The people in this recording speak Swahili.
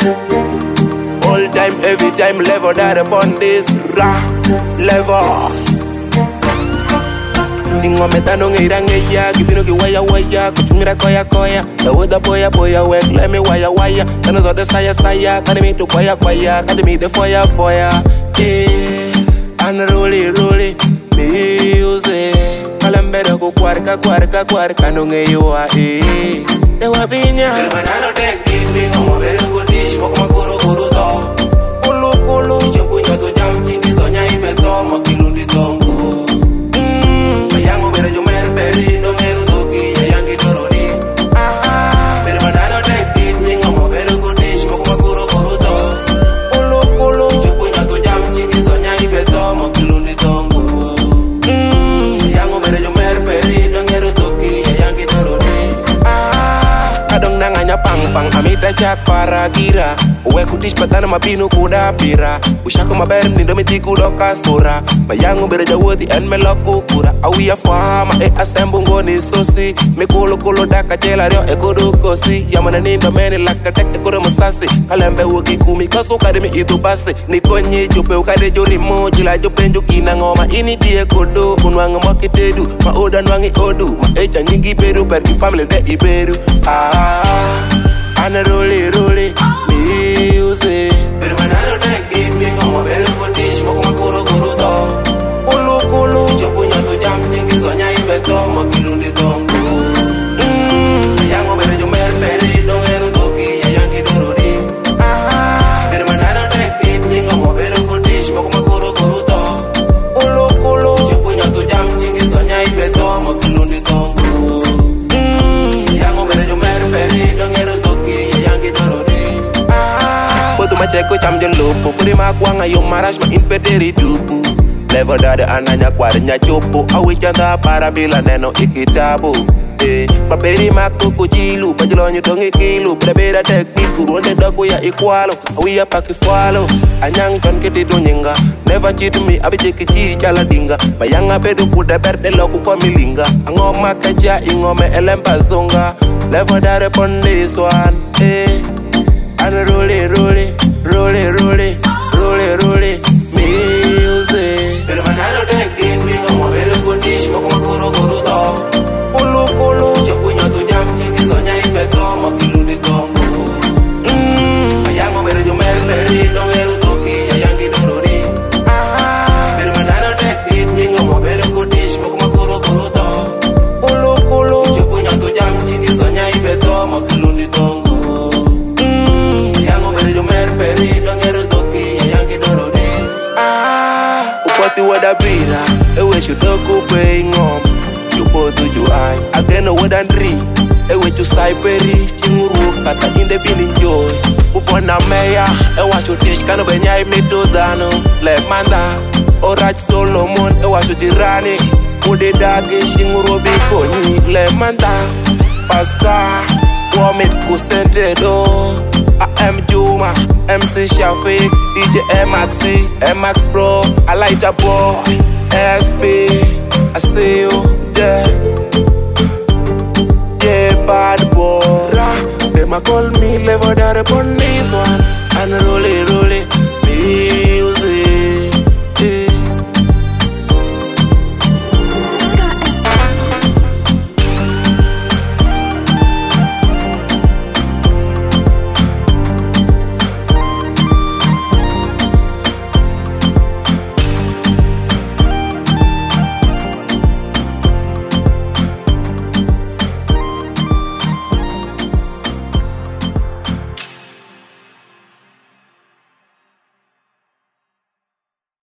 All time, every time, level that upon this level. Ningo metano ngira ngeya, kibino ki waya waya, kutumira koya koya. The woda boya boya work, let me waya waya. Tana zo de saya saya, kani mi to koya koya, kani mi de foya foya. And rolly, music. Kalambera ko kwarka nunge yuwa Dewa binya Hermanano tek deep bingo mobere ko dish Moko makuro kuru to Kulu Ichempunya to jam chingi sonya ibeto Makilundi tongu Mayango bere jumer peri Dongeru toki yayangi torodi Hermanano tek deep bingo mobere ko dish Moko makuro kuru to Kulu Ichempunya to jam chingi sonya ibeto Makilundi tongu Pang amita chak para gira Uwe kutish patana mapinu kuda pira Ushako maber mnindo mitiku loka sura Mayangu bere jawoti en meloku kura Awiya fama asembu ngoni sosi Mikulu kulo daka chela rio kudu kosi Yamana nindo meni laka tek kure musasi Kalembe wuki kumi kasu kademi itu basi Nikonye jupe ukade juri moji la jupe njukina ngoma Ini die kudu unwangu mokitedu Mauda nwangi odu Maecha nyingi peru Berki family de iberu And rolly, music. Pero manano tek deep, bingo mo belo ko dish, moko makuro to. Kulu. Ichempunya to jam chingi sonya ibeto, makilundi tongu. Mayango belo jumer peri, dongeru toki, yayangi torodi. Pero manano tek deep, bingo mo belo ko dish, moko makuro to. Kulu. Ichempunya to jam chingi sonya ibeto, makilundi tongu. Mayango belo jumer peri, dongeru Macheko cham jolopo Kuri makwanga yung marash ma impederi dupu Level dada ananya kwari nya chopo Awichanda para bila neno ikitabo Paperi makuku chilu Pajilonyo tongi kilu Brebeda tek piku Ronde dako ya ikwalo Awiya pakifwalo Anyang chon ketido nyinga Never cheat me Abicheki chiri chala dinga Bayanga pedo kuda berde loku kwa milinga Angoma kacha ingome elempa zonga Level dada pon this one And rolly, music. Pero manano tek deep, bingo mo belo ko dish, moko makuro to. Kulu. Ichempunya to jam chingi sonya ibeto, makilundi tongu. Mayango belo jumer peri, dongeru toki, yayangi torodi. Pero manano tek deep, bingo mo belo ko dish, moko makuro to. Kulu. Ichempunya to jam chingi sonya ibeto, makilundi tongu. Upati wada brila, ewe shudoku pay ngom. Yupo tuju ay, ageno wada ndri. Ewe chu saiperi, chinguru kata inde bini joy. Ufona meya, ewa shutish kano benyai mito dano. Le manda, orach Solomon, ewa shudirani. Ude dage, shinguru bikoni. Le manda, Pascal, womit kusente do. AM Juma, MC Shafiq, DJ MX Pro, I like the boy, SP, I see you there. Yeah, bad boy. They ma call me level that upon this one.